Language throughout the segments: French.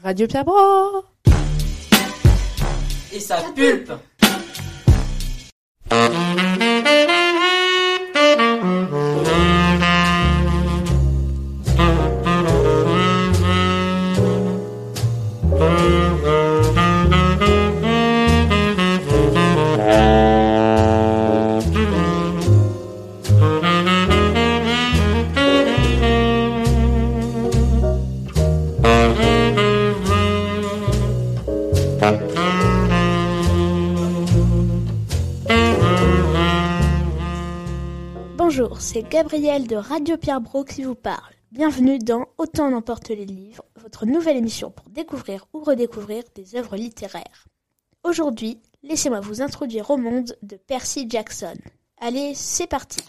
Radio Pierre Bro. Et sa pulpe. Bonjour, c'est Gabrielle de Radio Pierre Bro qui vous parle. Bienvenue dans Autant n'emporte les livres, votre nouvelle émission pour découvrir ou redécouvrir des œuvres littéraires. Aujourd'hui, laissez-moi vous introduire au monde de Percy Jackson. Allez, c'est parti.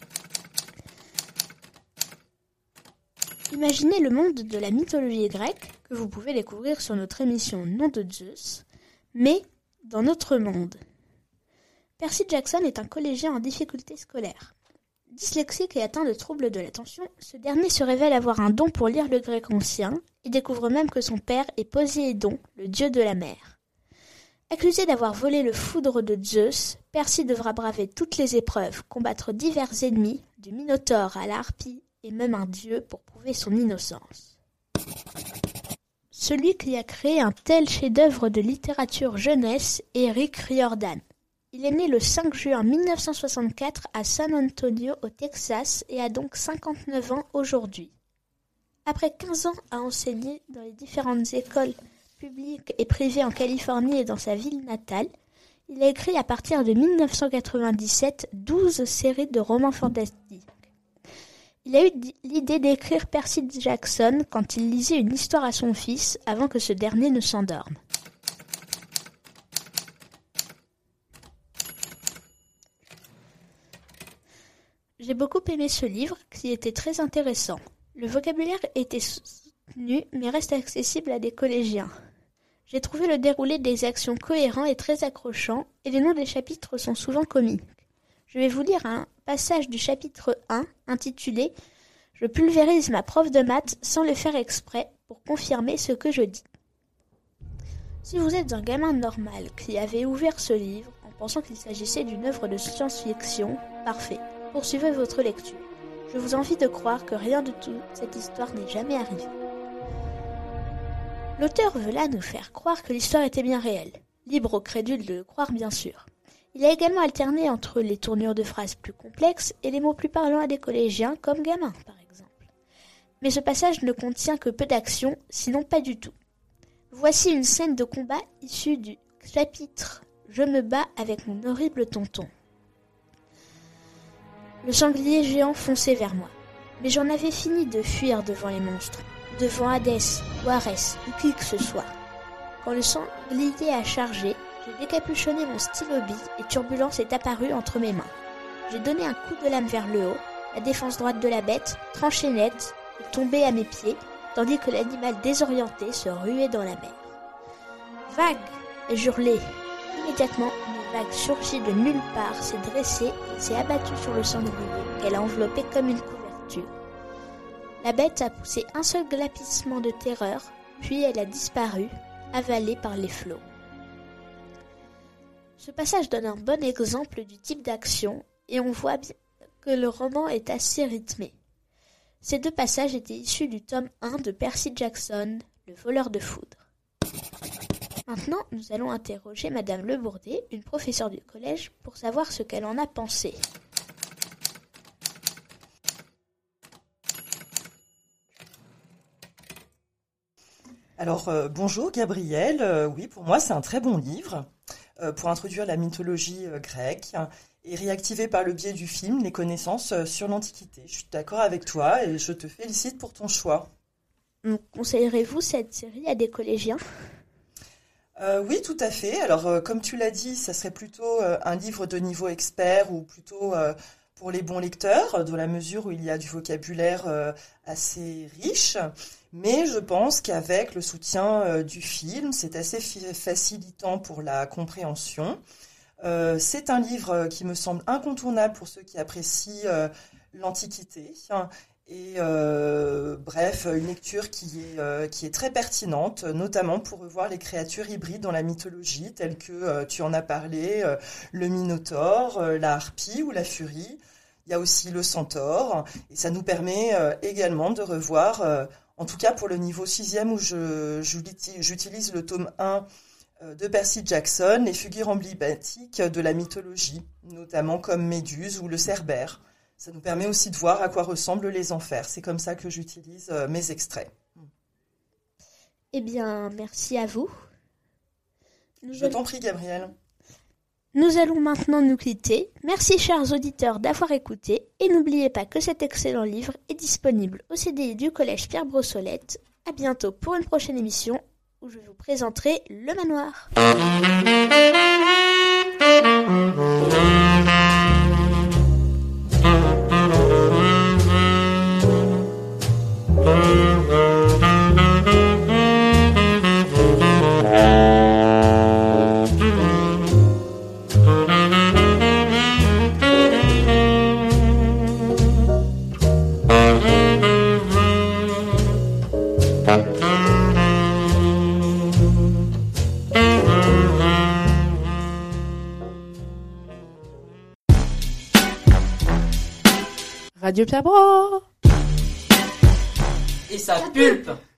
Imaginez le monde de la mythologie grecque que vous pouvez découvrir sur notre émission Nom de Zeus, mais dans notre monde. Percy Jackson est un collégien en difficulté scolaire. Dyslexique et atteint de troubles de l'attention, ce dernier se révèle avoir un don pour lire le grec ancien et découvre même que son père est Poséidon, le dieu de la mer. Accusé d'avoir volé le foudre de Zeus, Percy devra braver toutes les épreuves, combattre divers ennemis, du Minotaure à la harpie et même un dieu pour prouver son innocence. Celui qui a créé un tel chef-d'œuvre de littérature jeunesse est Rick Riordan. Il est né le 5 juin 1964 à San Antonio au Texas et a donc 59 ans aujourd'hui. Après 15 ans à enseigner dans les différentes écoles publiques et privées en Californie et dans sa ville natale, il a écrit à partir de 1997 12 séries de romans fantastiques. Il a eu l'idée d'écrire Percy Jackson quand il lisait une histoire à son fils avant que ce dernier ne s'endorme. J'ai beaucoup aimé ce livre, qui était très intéressant. Le vocabulaire était soutenu, mais reste accessible à des collégiens. J'ai trouvé le déroulé des actions cohérent et très accrochant, et les noms des chapitres sont souvent comiques. Je vais vous lire un passage du chapitre 1, intitulé « Je pulvérise ma prof de maths sans le faire exprès, pour confirmer ce que je dis ». Si vous êtes un gamin normal qui avait ouvert ce livre en pensant qu'il s'agissait d'une œuvre de science-fiction, parfait. Poursuivez votre lecture. Je vous envie de croire que rien de toute cette histoire n'est jamais arrivé. L'auteur veut là nous faire croire que l'histoire était bien réelle. Libre aux crédules de le croire, bien sûr. Il a également alterné entre les tournures de phrases plus complexes et les mots plus parlants à des collégiens comme gamins, par exemple. Mais ce passage ne contient que peu d'action, sinon pas du tout. Voici une scène de combat issue du chapitre « Je me bats avec mon horrible tonton ». Le sanglier géant fonçait vers moi. Mais j'en avais fini de fuir devant les monstres, devant Hadès ou Arès ou qui que ce soit. Quand le sanglier a chargé, j'ai décapuchonné mon stylo bille et Turbulence est apparue entre mes mains. J'ai donné un coup de lame vers le haut, la défense droite de la bête, tranchée nette, est tombée à mes pieds, tandis que l'animal désorienté se ruait dans la mer. Vague! Ai-je hurlé. Immédiatement, une vague surgit de nulle part, s'est dressée et s'est abattue sur le sanglier, qu'elle a enveloppé comme une couverture. La bête a poussé un seul glapissement de terreur, puis elle a disparu, avalée par les flots. Ce passage donne un bon exemple du type d'action, et on voit bien que le roman est assez rythmé. Ces deux passages étaient issus du tome 1 de Percy Jackson, le voleur de foudre. Maintenant, nous allons interroger Madame Lebourdet, une professeure du collège, pour savoir ce qu'elle en a pensé. Alors, bonjour Gabrielle. Oui, pour moi, c'est un très bon livre pour introduire la mythologie grecque et réactiver par le biais du film les connaissances sur l'Antiquité. Je suis d'accord avec toi et je te félicite pour ton choix. Conseillerez-vous cette série à des collégiens ? Oui, tout à fait. Alors, comme tu l'as dit, ça serait plutôt un livre de niveau expert ou plutôt pour les bons lecteurs, dans la mesure où il y a du vocabulaire assez riche. Mais je pense qu'avec le soutien du film, c'est assez facilitant pour la compréhension. C'est un livre qui me semble incontournable pour ceux qui apprécient l'Antiquité. Et bref, une lecture qui est très pertinente, notamment pour revoir les créatures hybrides dans la mythologie, telles que tu en as parlé, le Minotaure, la Harpie ou la Furie. Il y a aussi le Centaure, et ça nous permet également de revoir, en tout cas pour le niveau 6e où j'utilise le tome 1 de Percy Jackson, les figures emblématiques de la mythologie, notamment comme Méduse ou le Cerbère. Ça nous permet aussi de voir à quoi ressemblent les enfers. C'est comme ça que j'utilise mes extraits. Eh bien, merci à vous. Je t'en prie, Gabrielle. Nous allons maintenant nous quitter. Merci, chers auditeurs, d'avoir écouté. Et n'oubliez pas que cet excellent livre est disponible au CDI du Collège Pierre Brossolette. À bientôt pour une prochaine émission où je vous présenterai Le Manoir. Radio Pierre Bro. Et sa pulpe.